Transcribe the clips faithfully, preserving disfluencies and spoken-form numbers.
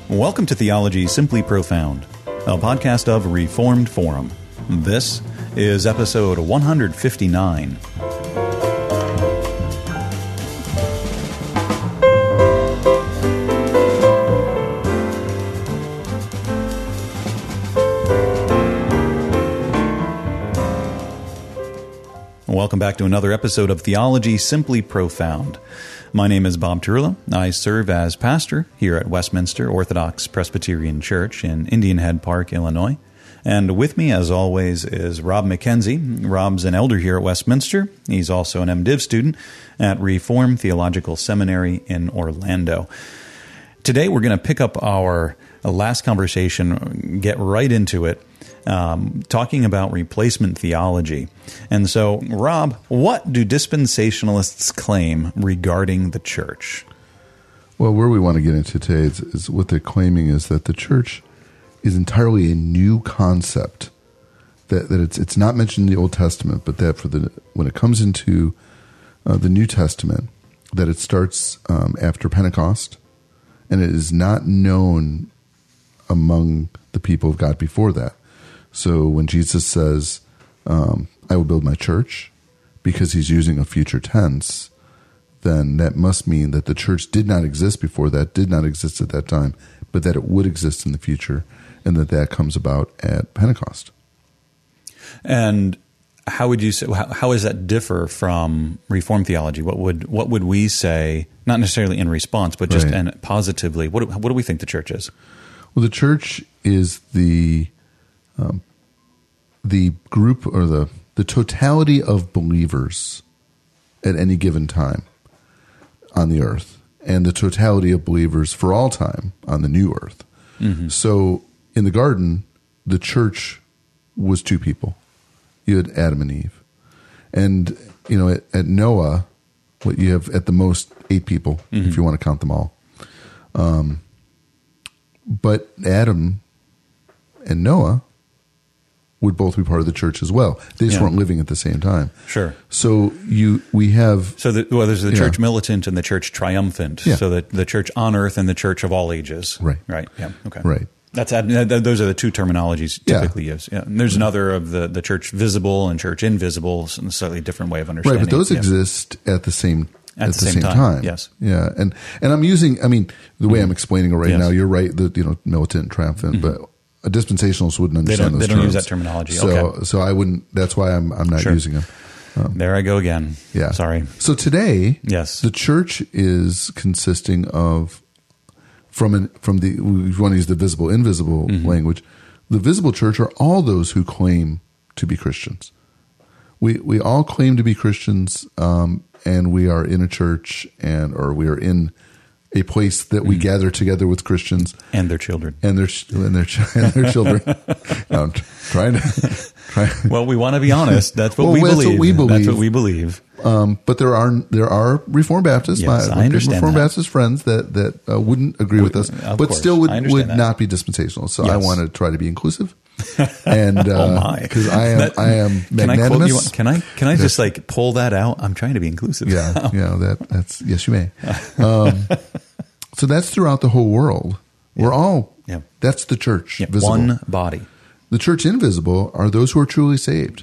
Welcome to Theology Simply Profound, a podcast of Reformed Forum. This is episode one fifty-nine. Welcome back to another episode of Theology Simply Profound. My name is Bob Turla. I serve as pastor here at Westminster Orthodox Presbyterian Church in Indian Head Park, Illinois. And with me, as always, is Rob McKenzie. Rob's an elder here at Westminster. He's also an MDiv student at Reformed Theological Seminary in Orlando. Today, we're going to pick up our last conversation, get right into it, um, talking about replacement theology. And so, Rob, what do dispensationalists claim regarding the church? Well, where we want to get into today is, is what they're claiming is that the church is entirely a new concept, that, that it's it's not mentioned in the Old Testament, but that for the when it comes into uh, the New Testament, that it starts um, after Pentecost, and it is not known among the people of God before that. So when Jesus says, um, I will build my church, because he's using a future tense, then that must mean that the church did not exist before that, did not exist at that time, but that it would exist in the future, and that that comes about at Pentecost. And how would you say, how, how does that differ from Reformed theology? What would what would we say, not necessarily in response, but just Right. and positively, what do, what do we think the church is? Well, the church is the um, the group or the the totality of believers at any given time on the earth, and the totality of believers for all time on the new earth. Mm-hmm. So in the garden, the church was two people. You had Adam and Eve. And, you know, at, at Noah, what you have at the most eight people, mm-hmm. if you want to count them all. Um, but Adam and Noah would both be part of the church as well. They just Yeah. weren't living at the same time. Sure. So you we have... So the, well, there's the Yeah. church militant and the church triumphant. Yeah. So the, the church on earth and the church of all ages. Right. Right. Yeah. Okay. Right. That's those are the two terminologies typically Yeah. used. Yeah. And there's another of the, the church visible and church invisible, a slightly different way of understanding. Right, but those yeah. exist at the same At at, the the, same same, time, time. yes. Yeah, and and I'm using. I mean, the way I'm explaining it right Yes. now, you're right. The you know militant and triumphant, but a dispensationalist wouldn't They understand don't, those they don't terms. use that terminology. So Okay. so I wouldn't. That's why I'm I'm not Sure. using them. There I go again. Yeah. Sorry. So today, Yes. the church is consisting of from an from the we want to use the visible invisible Mm-hmm. language. The visible church are all those who claim to be Christians. We we all claim to be Christians, um, and we are in a church, and or we are in a place that we Mm-hmm. gather together with Christians And their children. and their and their and their children. No, I'm trying to try. Well, we want to be honest. That's what, Well, we, that's believe. what we That's believe. what we believe. Um, but there are there are Reformed Baptists, Yes, my I understand Reformed that. Baptist friends that that uh, wouldn't agree with us, Of but course, still would I understand would that. not be dispensational. So I Yes. want to try to be inclusive, and uh, Oh my! because I am That- I am Can I quote you? magnanimous. Can I? Can I just like pull that out? I'm trying to be inclusive. Yeah, yeah, that that's yes, you may. Um, so that's throughout the whole world. We're all Yeah. that's the church. Yeah, visible. one body. The church invisible are those who are truly saved.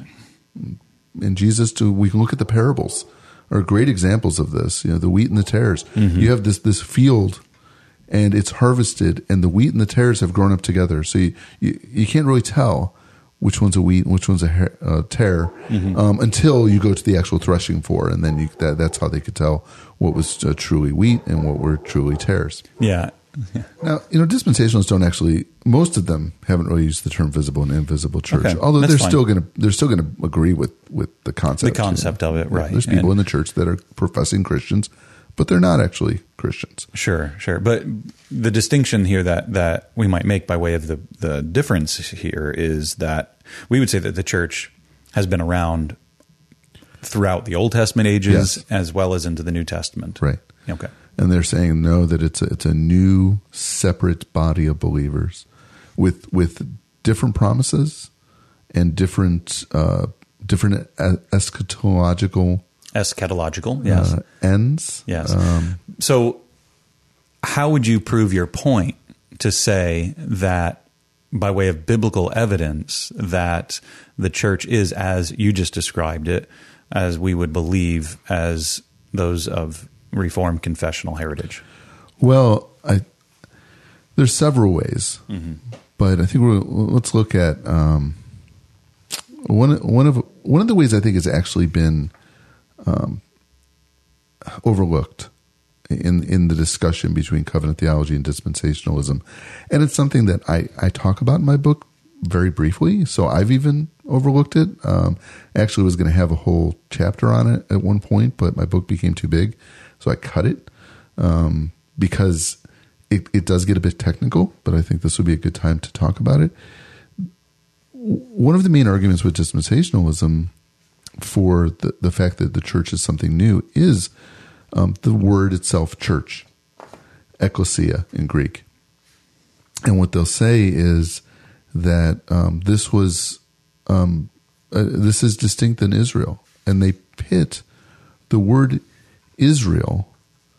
And Jesus, to we can look at the parables, are great examples of this. You know, the wheat and the tares. Mm-hmm. You have this this field, and it's harvested, and the wheat and the tares have grown up together. So you you, you can't really tell which one's a wheat and which one's a ha- uh, tare Mm-hmm. um, until you go to the actual threshing floor, and then you, that, that's how they could tell what was uh, truly wheat and what were truly tares. Yeah. Now, you know, dispensationalists don't actually. Most of them haven't really used the term visible and invisible church, Okay, although that's they're fine. still going to they're still going to agree with, with the concept. The concept you know. of it, right. There's people And- in the church that are professing Christians, but they're not actually Christians. Sure, sure. But the distinction here that, that we might make by way of the, the difference here is that we would say that the church has been around throughout the Old Testament ages Yes. as well as into the New Testament. Right. Okay. And they're saying no, that it's a, it's a new separate body of believers with with different promises and different uh, different eschatological Eschatological, yes. uh, ends. Yes. Um, So how would you prove your point to say that, by way of biblical evidence, that the church is as you just described it, as we would believe as those of Reformed confessional heritage? Well, I, there's several ways, mm-hmm. but I think we're, let's look at um, one one of one of the ways I think has actually been um, overlooked in in the discussion between covenant theology and dispensationalism, and it's something that I, I talk about in my book very briefly. So I've even overlooked it. Um, actually, was going to have a whole chapter on it at one point, but my book became too big, so I cut it. Um, because it, it does get a bit technical, but I think this would be a good time to talk about it. One of the main arguments with dispensationalism for the, the fact that the church is something new is um, the word itself, church, ekklesia in Greek. And what they'll say is that um, this was um, uh, this is distinct than Israel, and they pit the word Israel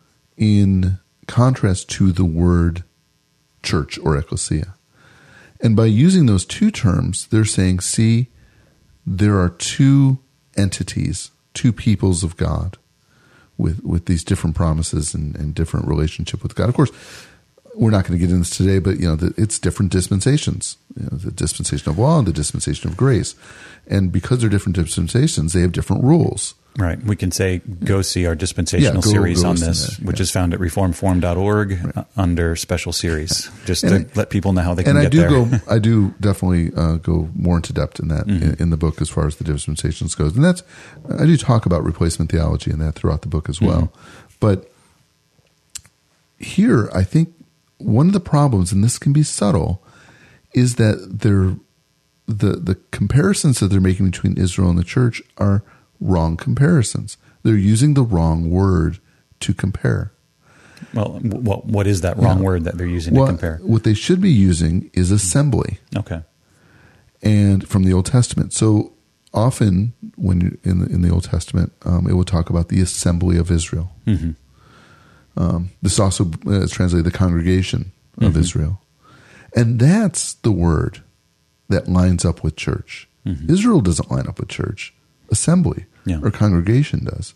in contrast to the word church or ecclesia. And by using those two terms, they're saying, see, there are two entities, two peoples of God with, with these different promises and, and different relationship with God. Of course, we're not going to get into this today, but you know, the, it's different dispensations, you know, the dispensation of law and the dispensation of grace. And because they're different dispensations, they have different rules. Right. We can say, go see our dispensational yeah, go, series go on this, that, which yeah. is found at reformed dot org right. under special series, just and to I, let people know how they can get there. And I do go, I do definitely uh, go more into depth in that mm-hmm. in, in the book as far as the dispensations goes. And that's, I do talk about replacement theology in that throughout the book as well. Mm-hmm. But here, I think one of the problems, and this can be subtle, is that they're, the the comparisons that they're making between Israel and the church are wrong comparisons. They're using the wrong word to compare. Well, what what is that wrong yeah. word that they're using well, to compare? What they should be using is assembly. Okay. And from the Old Testament. So often when you, in the, in the Old Testament, um, it will talk about the assembly of Israel. Mm-hmm. Um, this also is translated the congregation of mm-hmm. Israel. And that's the word that lines up with church. Mm-hmm. Israel doesn't line up with church. Assembly yeah. or congregation does.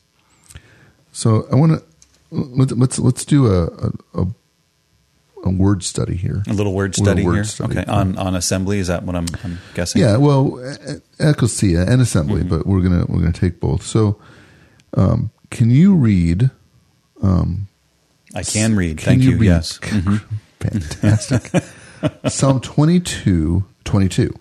So I want to let's let's let's do a, a a word study here. A little word study word here. Study. Okay, on on assembly, is that what I'm, I'm guessing? Yeah, well, ecclesia and assembly, mm-hmm. but we're gonna we're gonna take both. So, um, can you read? Um, I can read. Can Thank you. you read? Yes. Mm-hmm. Fantastic. Psalm twenty-two, twenty-two.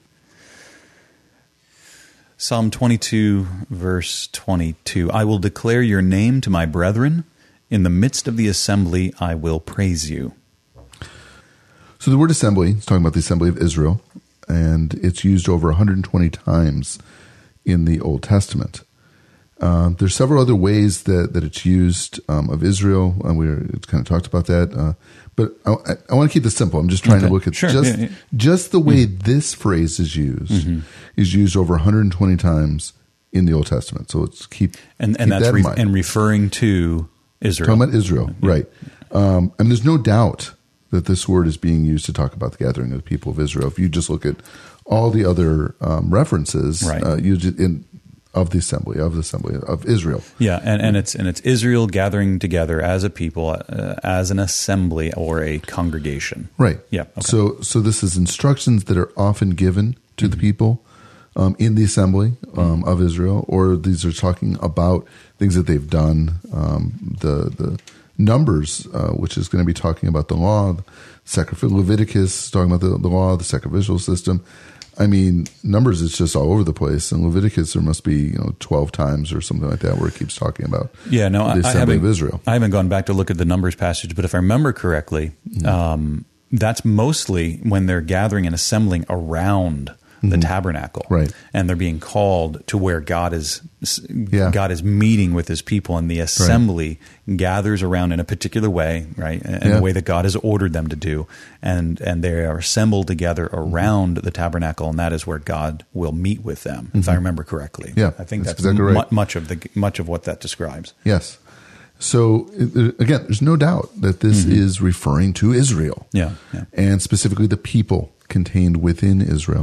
Psalm twenty-two, verse twenty-two. I will declare your name to my brethren. In the midst of the assembly, I will praise you. So the word assembly is talking about the assembly of Israel, and it's used over one hundred twenty times in the Old Testament. Um, there's several other ways that, that it's used um, of Israel, and we kind of talked about that. Uh, but I, I, I want to keep this simple. I'm just trying okay. to look at sure. just, yeah, yeah. just the way mm-hmm. this phrase is used mm-hmm. is used over one hundred twenty times in the Old Testament. So let's keep and and keep that's that re- in mind. and referring to Israel. Talking about Israel, yeah. right? Um, I mean, there's no doubt that this word is being used to talk about the gathering of the people of Israel. If you just look at all the other um, references, right. uh, you just, in of the assembly of the assembly of Israel. Yeah, and, and it's and it's Israel gathering together as a people, uh, as an assembly or a congregation. Right. Yeah. Okay. So so this is instructions that are often given to mm-hmm. the people um, in the assembly um, mm-hmm. of Israel, or these are talking about things that they've done. Um, the the Numbers, uh, which is going to be talking about the law, sacrificial Leviticus, talking about the, the law, the sacrificial system. I mean, Numbers is just all over the place. In Leviticus, there must be you know twelve times or something like that where it keeps talking about yeah, no, the assembly I haven't, of Israel. I haven't gone back to look at the Numbers passage, but if I remember correctly, mm-hmm. um, that's mostly when they're gathering and assembling around the mm-hmm. tabernacle, right? And they're being called to where God is yeah. God is meeting with His people, and the assembly right. gathers around in a particular way, right? In yeah. the way that God has ordered them to do, and and they are assembled together around mm-hmm. the tabernacle, and that is where God will meet with them, mm-hmm. if I remember correctly. Yeah, I think that's, that's exactly right. mu- much of the much of what that describes. Yes. So it, again, there's no doubt that this mm-hmm. is referring to Israel. Yeah, yeah. And specifically the people contained within Israel.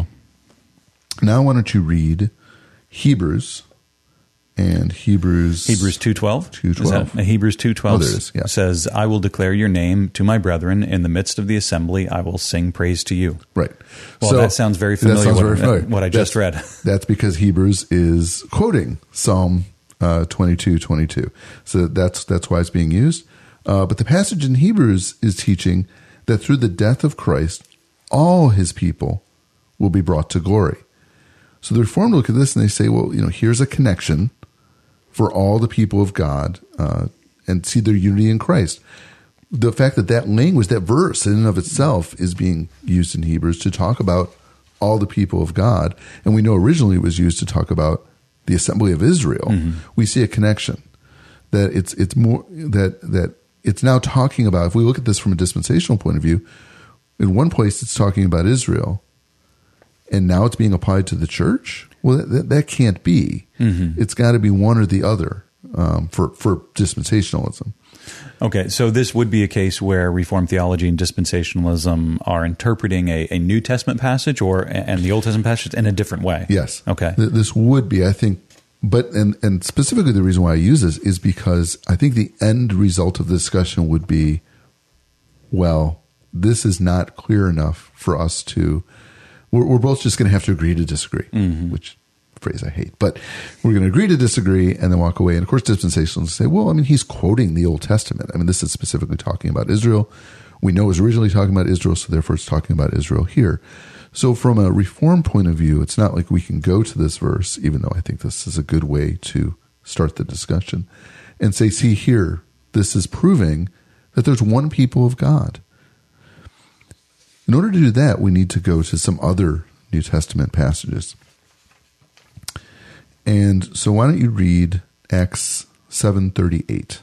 Now why don't you read Hebrews and Hebrews Hebrews two twelve. two twelve. Hebrews two twelve oh, there it is. Yeah. says, I will declare your name to my brethren. In the midst of the assembly, I will sing praise to you. Right. Well, so, that sounds very familiar, sounds what, very familiar. what I just that's, read. That's because Hebrews is quoting Psalm uh, twenty-two twenty-two. So that's, that's why it's being used. Uh, but the passage in Hebrews is teaching that through the death of Christ, all his people will be brought to glory. So the Reformed look at this and they say, well, you know, here's a connection for all the people of God uh, and see their unity in Christ. The fact that that language, that verse in and of itself is being used in Hebrews to talk about all the people of God, and we know originally it was used to talk about the assembly of Israel, mm-hmm. we see a connection that it's it's more that that it's now talking about. If we look at this from a dispensational point of view, in one place it's talking about Israel, and now it's being applied to the church. Well, that, that, that can't be. Mm-hmm. It's got to be one or the other um, for for dispensationalism. Okay, so this would be a case where Reformed theology and dispensationalism are interpreting a, a New Testament passage or and the Old Testament passage in a different way. Yes. Okay. This would be, I think, but and and specifically the reason why I use this is because I think the end result of the discussion would be, well, this is not clear enough for us to. We're, we're both just going to have to agree to disagree, mm-hmm. which phrase I hate, but we're going to agree to disagree and then walk away. And of course, dispensationalists say, well, I mean, he's quoting the Old Testament. I mean, this is specifically talking about Israel. We know it was originally talking about Israel, so therefore it's talking about Israel here. So from a Reform point of view, it's not like we can go to this verse, even though I think this is a good way to start the discussion, and say, see here, this is proving that there's one people of God. In order to do that, we need to go to some other New Testament passages. And so why don't you read Acts seven thirty-eight?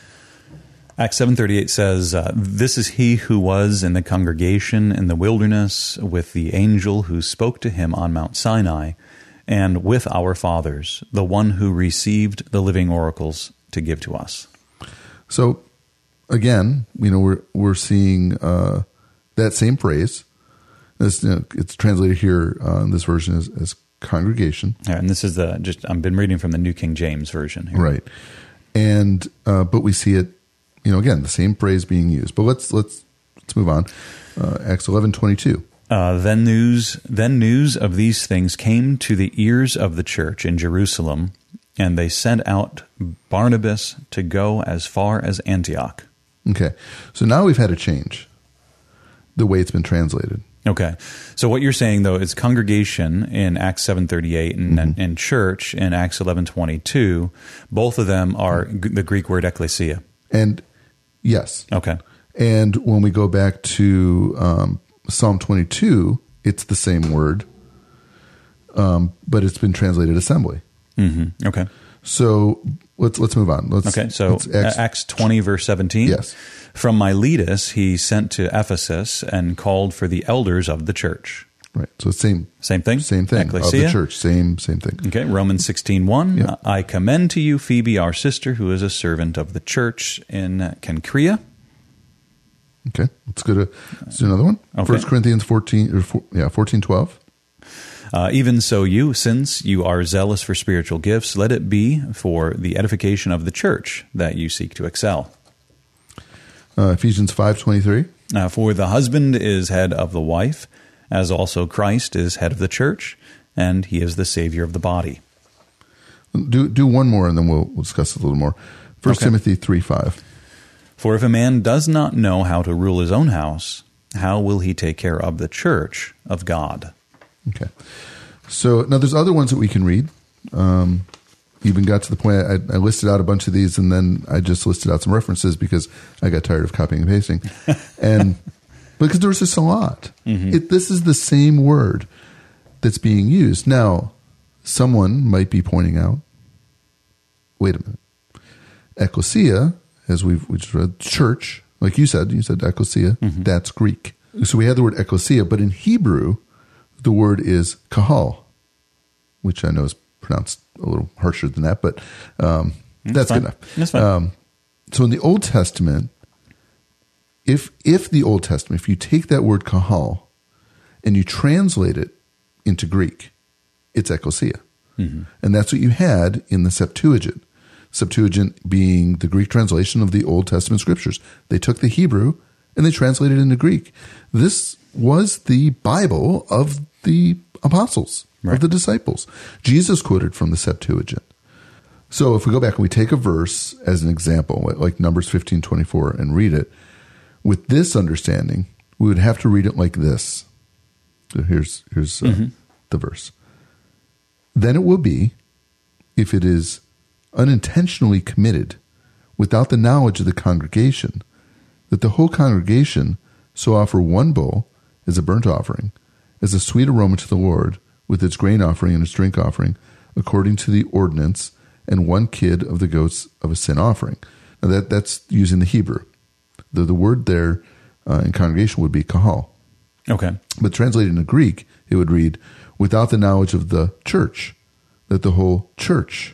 Acts seven thirty-eight says, uh, this is he who was in the congregation in the wilderness with the angel who spoke to him on Mount Sinai, and with our fathers, the one who received the living oracles to give to us. So again, you know, we're we're seeing uh, that same phrase. It's, you know, it's translated here uh, in this version as, as congregation. Yeah, and this is the just I've been reading from the New King James Version here. Right. And uh, but we see it, you know, again, the same phrase being used. But let's let's let's move on. Uh, Acts eleven twenty-two. Uh, then news then news of these things came to the ears of the church in Jerusalem, and they sent out Barnabas to go as far as Antioch. Okay. So now we've had a change the way it's been translated. Okay. So what you're saying, though, is congregation in Acts seven thirty-eight and, mm-hmm. and church in Acts eleven twenty-two, both of them are g- the Greek word ekklesia. And yes. Okay. And when we go back to um, Psalm twenty-two, it's the same word, um, but it's been translated assembly. Mm-hmm. Okay. So let's let's move on. Let's, okay. So Acts, Acts twenty, verse seventeen. Yes. From Miletus, he sent to Ephesus and called for the elders of the church. Right. So same same thing. Same thing. Ecclesia. Of the church. Same same thing. Okay. Romans sixteen one. Yep. I commend to you Phoebe, our sister, who is a servant of the church in Cenchrea. Okay. Let's go to let's do another one. Okay. First Corinthians fourteen. Or four, yeah, fourteen twelve. Uh, even so, you, since you are zealous for spiritual gifts, let it be for the edification of the church that you seek to excel. Uh, Ephesians five twenty-three. Uh, for the husband is head of the wife, as also Christ is head of the church, and he is the Savior of the body. Do do one more, and then we'll, we'll discuss it a little more. First okay. Timothy three five. For if a man does not know how to rule his own house, how will he take care of the church of God? Okay. So now there's other ones that we can read. Um, even got to the point I, I listed out a bunch of these, and then I just listed out some references because I got tired of copying and pasting. And because there's just a lot. Mm-hmm. It, this is the same word that's being used. Now, someone might be pointing out, wait a minute. Ecclesia, as we've we just read, church, like you said, you said ecclesia, mm-hmm. that's Greek. So we had the word ecclesia, but in Hebrew, the word is kahal, which I know is pronounced a little harsher than that, but um, that's, that's good enough. That's fine. Um, so in the Old Testament, if if the Old Testament, if you take that word kahal and you translate it into Greek, it's ecclesia. Mm-hmm. And that's what you had in the Septuagint. Septuagint being the Greek translation of the Old Testament scriptures. They took the Hebrew and they translated it into Greek. This was the Bible of the apostles, right, of the disciples. Jesus quoted from the Septuagint. So if we go back and we take a verse as an example, like Numbers fifteen twenty-four, and read it, with this understanding, we would have to read it like this. So here's here's uh, mm-hmm. the verse. Then it will be, if it is unintentionally committed without the knowledge of the congregation, that the whole congregation so offer one bull as a burnt offering, as a sweet aroma to the Lord, with its grain offering and its drink offering, according to the ordinance, and one kid of the goats of a sin offering. Now that that's using the Hebrew. The the word there uh, in congregation would be kahal. Okay. But translated into Greek, it would read, without the knowledge of the church, that the whole church.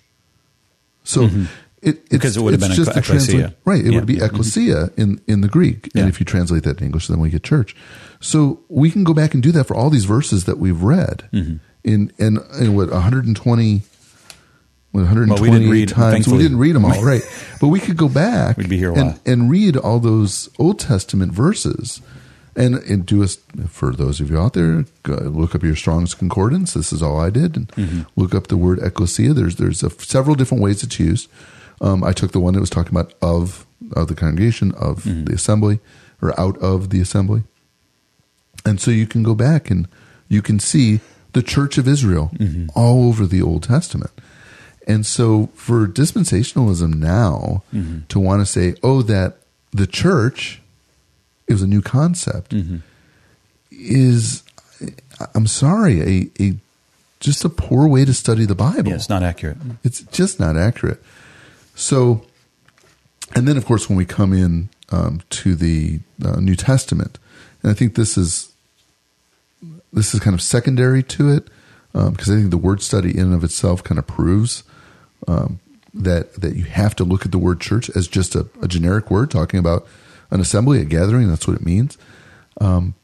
So mm-hmm. it, it's, because it would have been just ecclesia. Right. It yeah. would be ecclesia mm-hmm. in, in the Greek. And yeah. if you translate that in English, then we get church. So we can go back and do that for all these verses that we've read mm-hmm. in, in, in what, one hundred twenty, what, one hundred twenty well, we didn't read, times. thankfully. We didn't read them all, right. But we could go back We'd be here a and, while. and read all those Old Testament verses. And, and do us, for those of you out there, go look up your Strong's Concordance. This is all I did. And mm-hmm. look up the word ecclesia. There's there's a, several different ways it's used. Um, I took the one that was talking about of, of the congregation, of mm-hmm. the assembly, or out of the assembly. And so you can go back and you can see the Church of Israel mm-hmm. all over the Old Testament. And so for dispensationalism now mm-hmm. to want to say, oh, that the church, it was a new concept, mm-hmm. is, I'm sorry, a, a just a poor way to study the Bible. Yeah, it's not accurate. It's just not accurate. So, and then of course when we come in um, to the uh, New Testament, and I think this is this is kind of secondary to it, because um, I think the word study in and of itself kind of proves um, that that you have to look at the word church as just a, a generic word talking about an assembly, a gathering. That's what it means. Um,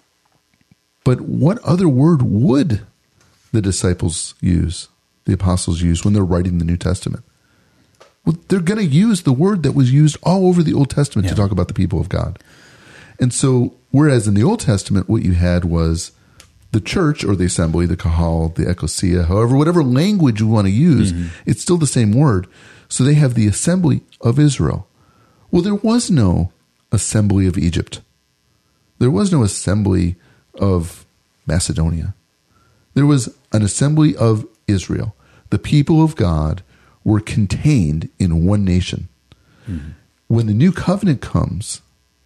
but what other word would the disciples use, the apostles use, when they're writing the New Testament? Well, they're going to use the word that was used all over the Old Testament yeah. to talk about the people of God. And so, whereas in the Old Testament, what you had was the church or the assembly, the kahal, the ecclesia, however, whatever language you want to use, mm-hmm. it's still the same word. So they have the assembly of Israel. Well, there was no assembly of Egypt. There was no assembly of Macedonia. There was an assembly of Israel. The people of God were contained in one nation. Mm-hmm. When the new covenant comes,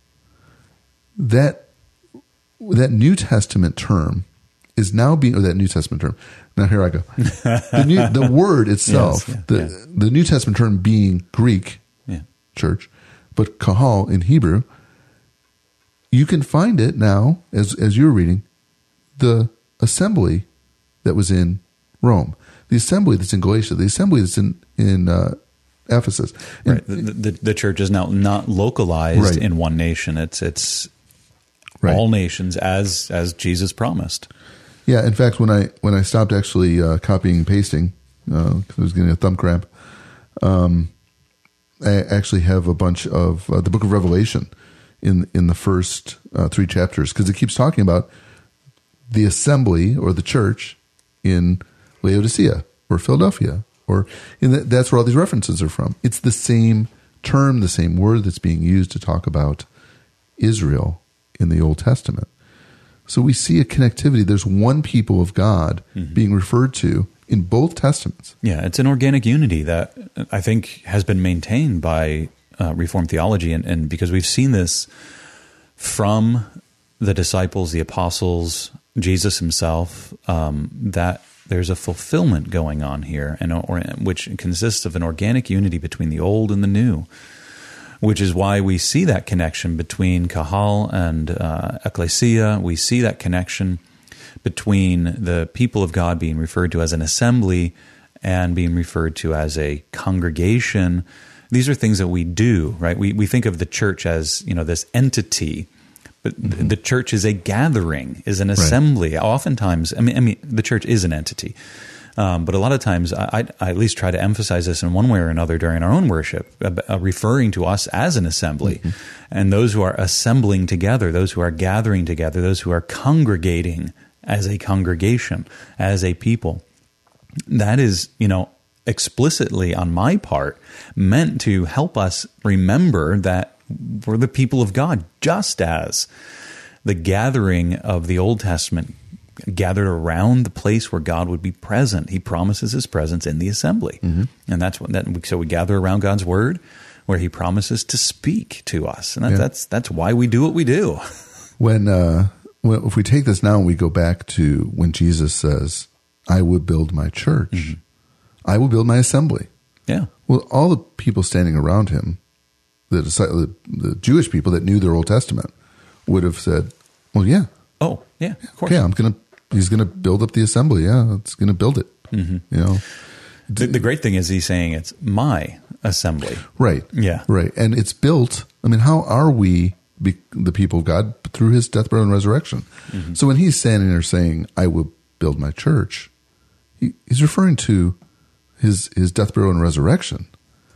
that that New Testament term is now being, or that New Testament term, now here I go. The, new, the word itself, yes, yeah, the, yeah. the New Testament term being Greek, yeah. church, but kahal in Hebrew, you can find it now, as as you're reading, the assembly that was in Rome, the assembly that's in Galatia, the assembly that's in, in uh, Ephesus. And, right. The, the, the church is now not localized right. in one nation. It's it's right. all nations as as Jesus promised. Yeah. In fact, when I when I stopped actually uh, copying and pasting, because uh, I was getting a thumb cramp, um, I actually have a bunch of uh, the book of Revelation in in the first uh, three chapters, because it keeps talking about the assembly or the church in Laodicea or Philadelphia, or in the, that's where all these references are from. It's the same term, the same word that's being used to talk about Israel in the Old Testament. So we see a connectivity. There's one people of God mm-hmm. being referred to in both Testaments. Yeah, it's an organic unity that I think has been maintained by uh, Reformed theology, and, and because we've seen this from the disciples, the apostles, Jesus himself, um, that there's a fulfillment going on here, and or, which consists of an organic unity between the old and the new, which is why we see that connection between kahal and uh, ecclesia. We see that connection between the people of God being referred to as an assembly and being referred to as a congregation, These are things that we do, right? We we think of the church as, you know, this entity, but mm-hmm. the church is a gathering, is an assembly. Right. Oftentimes, I mean, I mean, the church is an entity. Um, but a lot of times, I, I at least try to emphasize this in one way or another during our own worship, uh, referring to us as an assembly. Mm-hmm. And those who are assembling together, those who are gathering together, those who are congregating as a congregation, as a people. That is, you know, explicitly on my part meant to help us remember that we're the people of God, just as the gathering of the Old Testament gathered around the place where God would be present. He promises his presence in the assembly. Mm-hmm. And that's what that, so we gather around God's word where he promises to speak to us. And that, yeah. that's that's why we do what we do. When, uh, when if we take this now and we go back to when Jesus says, I will build my church, mm-hmm. I will build my assembly. Yeah. Well, all the people standing around him, the, the the Jewish people that knew their Old Testament, would have said, well, yeah. Oh, yeah, of course. Okay, I'm going to, he's going to build up the assembly. Yeah, it's going to build it. Mm-hmm. You know, the, the great thing is he's saying it's my assembly. Right. Yeah. Right. And it's built. I mean, how are we be, the people of God? Through his death, burial, and resurrection. Mm-hmm. So when he's standing there saying, I will build my church, he, he's referring to his, his death, burial, and resurrection.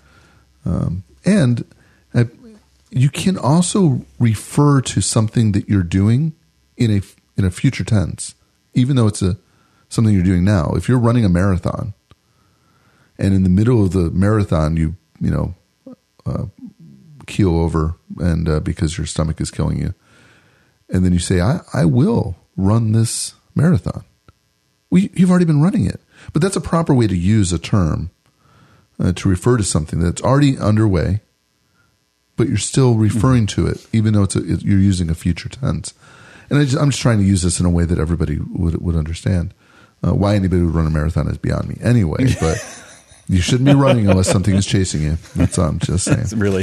Um, and uh, you can also refer to something that you're doing in a in a future tense, even though it's a something you're doing now. If you're running a marathon, and in the middle of the marathon you you know uh, keel over and uh, because your stomach is killing you, and then you say, I, I will run this marathon. Well, you've already been running it. But that's a proper way to use a term uh, to refer to something that's already underway, but you're still referring mm-hmm. to it, even though it's a, it, you're using a future tense. And I just, I'm just trying to use this in a way that everybody would would understand. Uh, why anybody would run a marathon is beyond me anyway, but you shouldn't be running unless something is chasing you. That's all I'm just saying. Really.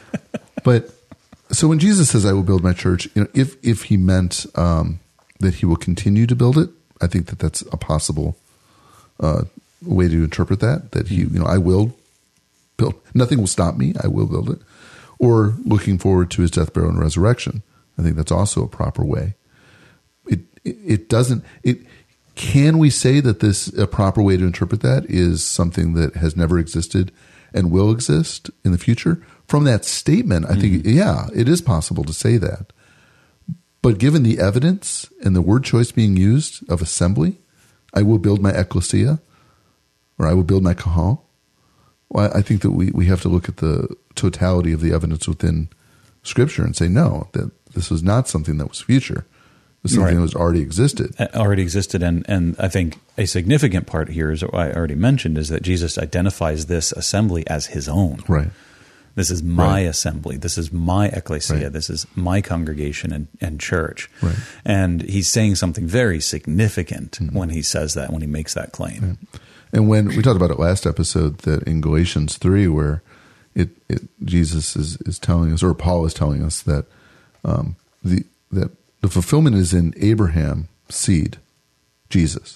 But so when Jesus says, I will build my church, you know, if, if he meant um, that he will continue to build it, I think that that's a possible uh, way to interpret that, that he, you know, I will build, nothing will stop me. I will build it. Or looking forward to his death, burial, and resurrection. I think that's also a proper way. It, it, it doesn't, it, can we say that this, a proper way to interpret that is something that has never existed and will exist in the future? From that statement, I think, mm-hmm. yeah, it is possible to say that. But given the evidence and the word choice being used of assembly, I will build my ecclesia, or I will build my kahal. Well, I think that we, we have to look at the totality of the evidence within Scripture and say, no, that this was not something that was future. It was something right. that was already existed. Already existed. And, and I think a significant part here, is what I already mentioned, is that Jesus identifies this assembly as his own. Right. This is my right. assembly. This is my ecclesia. Right. This is my congregation and, and church. Right. And he's saying something very significant mm-hmm. when he says that, when he makes that claim. Right. And when we talked about it last episode, that in Galatians three, where it, it Jesus is, is telling us, or Paul is telling us that um, the that the fulfillment is in Abraham's seed, Jesus.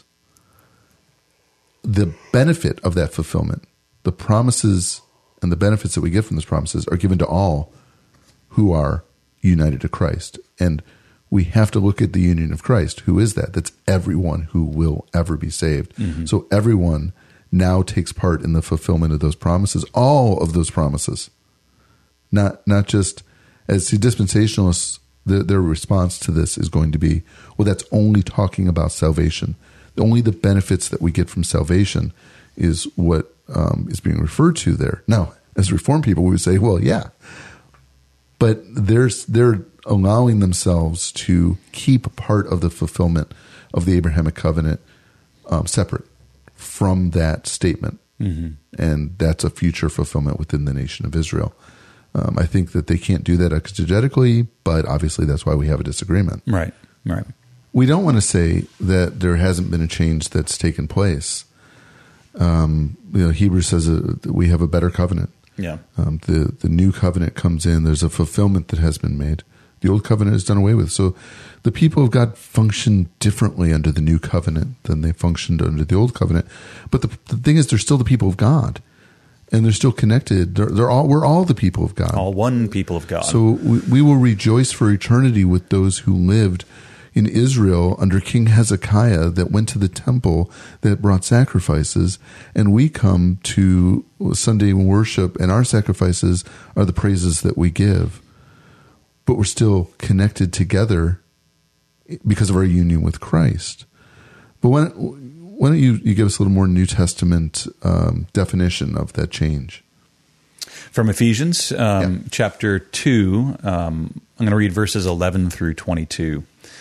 The benefit of that fulfillment, the promises and the benefits that we get from those promises, are given to all who are united to Christ. And we have to look at the union of Christ. Who is that? That's everyone who will ever be saved. Mm-hmm. So everyone now takes part in the fulfillment of those promises, all of those promises. Not not just, as the dispensationalists, the, their response to this is going to be, well, that's only talking about salvation. Only the benefits that we get from salvation is what um, is being referred to there. Now, as Reformed people, we would say, well, yeah. But there's they're allowing themselves to keep part of the fulfillment of the Abrahamic covenant um, separate from that statement. Mm-hmm. And that's a future fulfillment within the nation of Israel. Um, I think that they can't do that exegetically, but obviously that's why we have a disagreement. Right, right. We don't want to say that there hasn't been a change that's taken place. Um, you know, Hebrews says that we have a better covenant. Yeah. Um, the the new covenant comes in. There's a fulfillment that has been made. The old covenant is done away with. So the people of God function differently under the new covenant than they functioned under the old covenant. But the, the thing is, they're still the people of God. and they're still connected. They're, they're all we're all the people of God, all one people of God. So we, we will rejoice for eternity with those who lived in Israel under King Hezekiah, that went to the temple, that brought sacrifices, and we come to Sunday worship, and our sacrifices are the praises that we give. But we're still connected together because of our union with Christ. But why, why don't you, you give us a little more New Testament um, definition of that change? From Ephesians um, yeah. chapter two, um, I'm going to read verses eleven through twenty-two.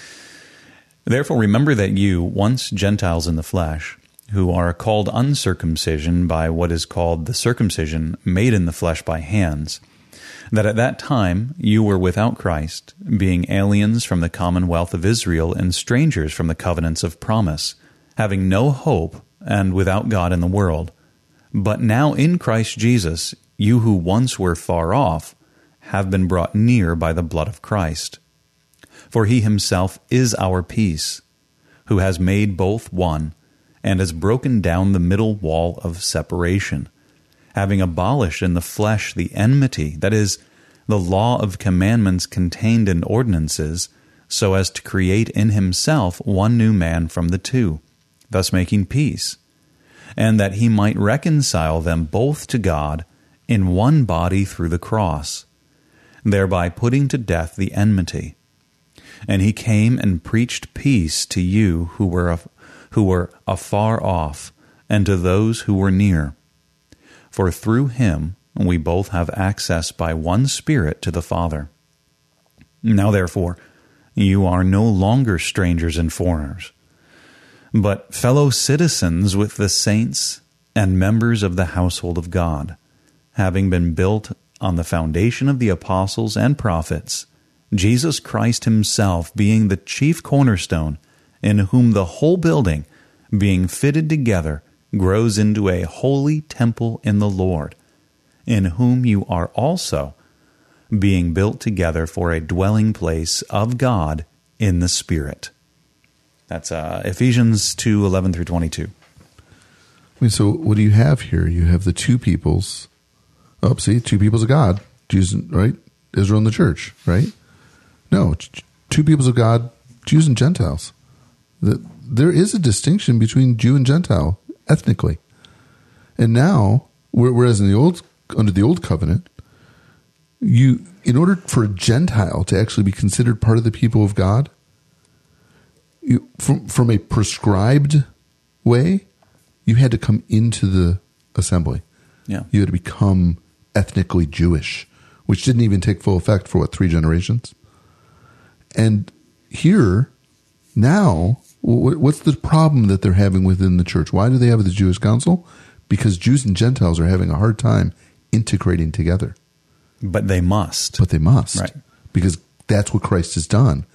Therefore remember that you, once Gentiles in the flesh, who are called uncircumcision by what is called the circumcision made in the flesh by hands, that at that time you were without Christ, being aliens from the commonwealth of Israel and strangers from the covenants of promise, having no hope and without God in the world. But now in Christ Jesus, you who once were far off have been brought near by the blood of Christ. For he himself is our peace, who has made both one, and has broken down the middle wall of separation, having abolished in the flesh the enmity, that is, the law of commandments contained in ordinances, so as to create in himself one new man from the two, thus making peace, and that he might reconcile them both to God in one body through the cross, thereby putting to death the enmity. And he came and preached peace to you who were af- who were afar off, and to those who were near. For through him we both have access by one Spirit to the Father. Now therefore, you are no longer strangers and foreigners, but fellow citizens with the saints and members of the household of God, having been built on the foundation of the apostles and prophets, Jesus Christ himself being the chief cornerstone, in whom the whole building, being fitted together, grows into a holy temple in the Lord, in whom you are also being built together for a dwelling place of God in the Spirit. That's uh, Ephesians two, eleven through twenty-two. I mean, so what do you have here? You have the two peoples. Oh, see, two peoples of God, Jews, right? Israel and the church, right? No, two peoples of God, Jews and Gentiles. The, there is a distinction between Jew and Gentile ethnically. And now, whereas in the old, under the old covenant, you, in order for a Gentile to actually be considered part of the people of God, you, from, from a prescribed way, you had to come into the assembly. Yeah. You had to become ethnically Jewish, which didn't even take full effect for, what, three generations? And here, now, what's the problem that they're having within the church? Why do they have the Jewish council? Because Jews and Gentiles are having a hard time integrating together. But they must. But they must. Right. Because that's what Christ has done.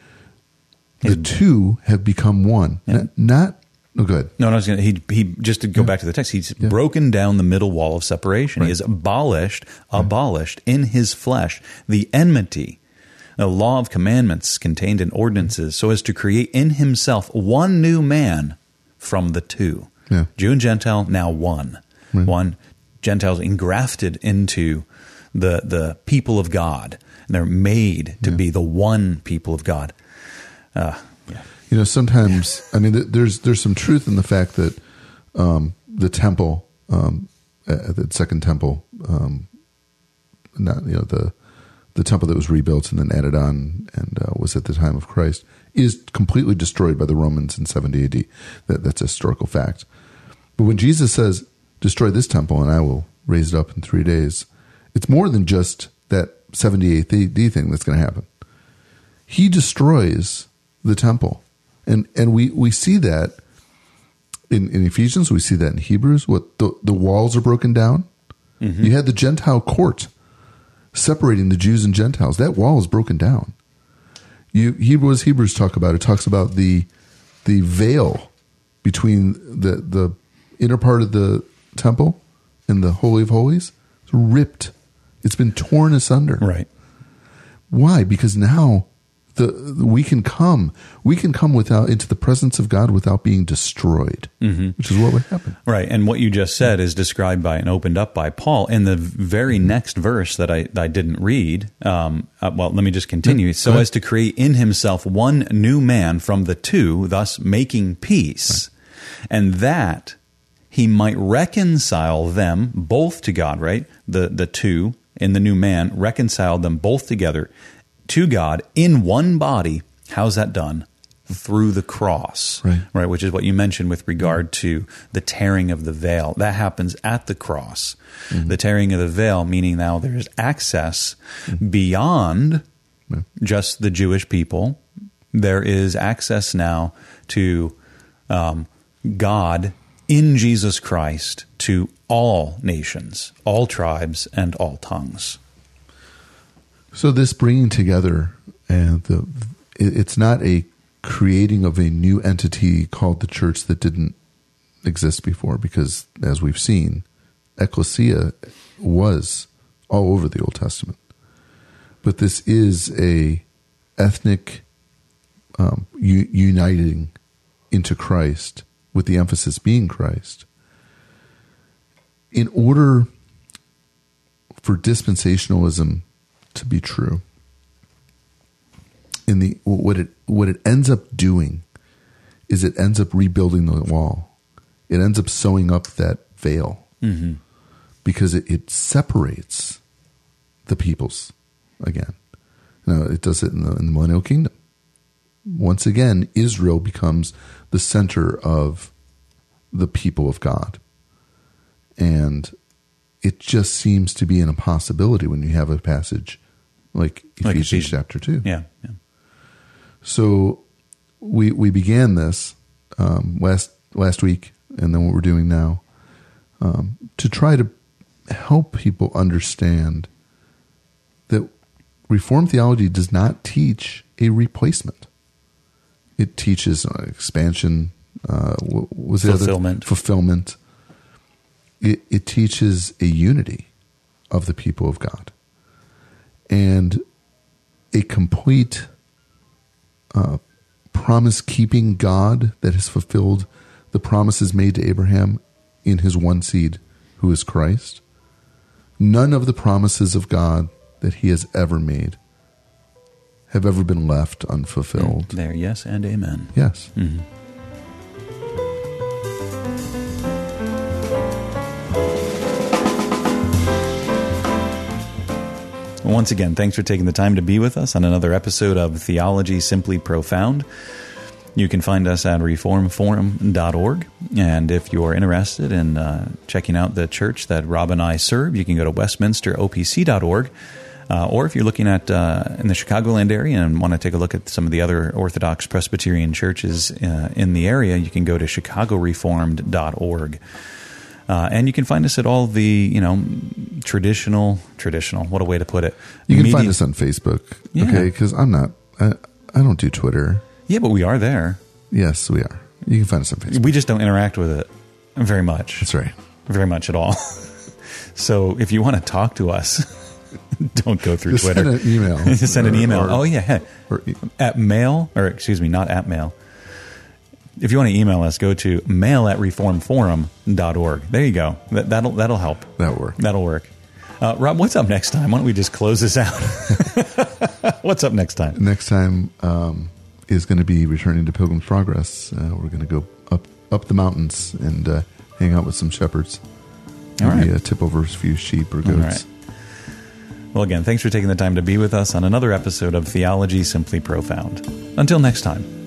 The two have become one. Yeah. Not, not no good. No, no, I was gonna, he he just to go yeah. back to the text, he's yeah. broken down the middle wall of separation. Right. He has abolished, right. abolished in his flesh the enmity, the law of commandments contained in ordinances, so as to create in himself one new man from the two. Yeah. Jew and Gentile, now one. Right. One. Gentiles engrafted into the the people of God. And they're made to yeah. be the one people of God. Uh, yeah. You know, sometimes, I mean, there's there's some truth in the fact that um, the temple, um, uh, the second temple, um, not you know the the temple that was rebuilt and then added on and uh, was at the time of Christ, is completely destroyed by the Romans in seventy A D. That, that's a historical fact. But when Jesus says, destroy this temple and I will raise it up in three days, it's more than just that seventy A D thing that's going to happen. He destroys the temple. And and we, we see that in, in Ephesians, we see that in Hebrews, what the, the walls are broken down. Mm-hmm. You had the Gentile court separating the Jews and Gentiles. That wall is broken down. You Hebrews Hebrews talk about it talks about the the veil between the the inner part of the temple and the Holy of Holies. It's ripped. It's been torn asunder. Right. Why? Because now The, the we can come, we can come without into the presence of God without being destroyed, mm-hmm. which is what would happen. Right, and what you just said is described by and opened up by Paul in the very next verse that I, that I didn't read. Um, uh, well, let me just continue. So as to create in himself one new man from the two, thus making peace, right. and that he might reconcile them both to God. Right, the the two in the new man reconciled them both together to God in one body. How's that done? Through the cross, right. right? Which is what you mentioned with regard to the tearing of the veil. That happens at the cross. Mm-hmm. The tearing of the veil, meaning now there's access mm-hmm. beyond yeah. just the Jewish people. There is access now to um, God in Jesus Christ to all nations, all tribes, and all tongues. So this bringing together, and the it's not a creating of a new entity called the church that didn't exist before, because as we've seen, ecclesia was all over the Old Testament. But this is a ethnic um, u- uniting into Christ, with the emphasis being Christ. In order for dispensationalism to be true, in the what it what it ends up doing is it ends up rebuilding the wall. It ends up sewing up that veil mm-hmm. because it, it separates the peoples again. Now it does it in the, in the millennial kingdom. Once again, Israel becomes the center of the people of God, and it just seems to be an impossibility when you have a passage like Ephesians, like Ephesians. chapter two. Yeah, yeah. So we we began this um, last last week, and then what we're doing now um, to try to help people understand that Reformed theology does not teach a replacement. It teaches uh, expansion. Uh, what was the fulfillment. Other? Fulfillment. It, it teaches a unity of the people of God and a complete uh, promise-keeping God that has fulfilled the promises made to Abraham in his one seed, who is Christ. None of the promises of God that he has ever made have ever been left unfulfilled. There, yes, and amen. Yes. Mm-hmm. Once again, thanks for taking the time to be with us on another episode of Theology Simply Profound. You can find us at reform forum dot org, and if you're interested in uh, checking out the church that Rob and I serve, you can go to westminster o p c dot org, uh, or if you're looking at uh, in the Chicagoland area and want to take a look at some of the other Orthodox Presbyterian churches uh, in the area, you can go to chicago reformed dot org. Uh, and you can find us at all the, you know, traditional, traditional, what a way to put it. You can media. Find us on Facebook, yeah. okay? Because I'm not, I, I don't do Twitter. Yeah, but we are there. Yes, we are. You can find us on Facebook. We just don't interact with it very much. That's right. Very much at all. So if you want to talk to us, don't go through just Twitter. Send an email. Just send an email. Or, oh, yeah. Or, at mail, or excuse me, not at mail. If you want to email us, go to mail at reform forum dot org. There you go. That, that'll that'll help. That'll work. That'll work. Uh, Rob, what's up next time? Why don't we just close this out? What's up next time? Next time um, is going to be returning to Pilgrim's Progress. Uh, we're going to go up up the mountains and uh, hang out with some shepherds. All Maybe right. uh, tip over a few sheep or goats. All right. Well, again, thanks for taking the time to be with us on another episode of Theology Simply Profound. Until next time.